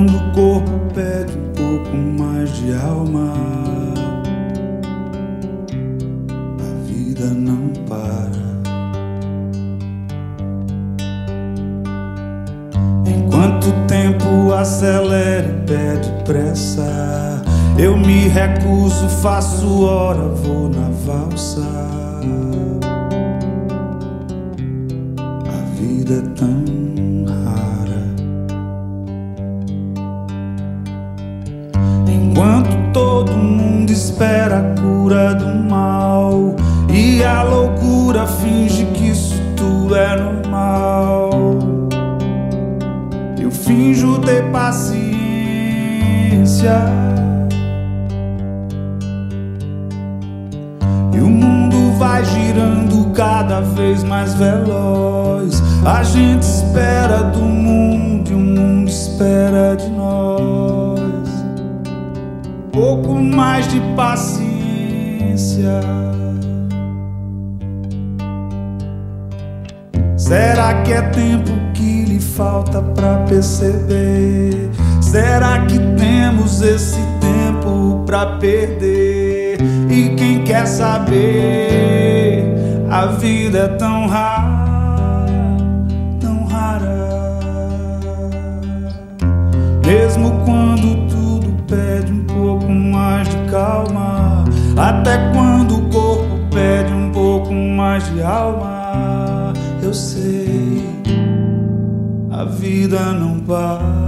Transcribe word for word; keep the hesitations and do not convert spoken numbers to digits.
quando o corpo pede um pouco mais de alma, a vida não para. Enquanto o tempo acelera e pede pressa, eu me recuso, faço hora, vou na valsa. A vida é tão rara. Enquanto todo mundo espera a cura do mal e a loucura finge que isso tudo é normal, eu finjo ter paciência. E o mundo vai girando cada vez mais veloz. A gente espera do mundo e o mundo espera de nós. Pouco mais de paciência. Será que é tempo que lhe falta pra perceber? Será que temos esse tempo pra perder? E quem quer saber? A vida é tão rara, tão rara. Mesmo quando tudo pede um pouco mais de calma, até quando o corpo pede um pouco mais de alma, eu sei, a vida não para.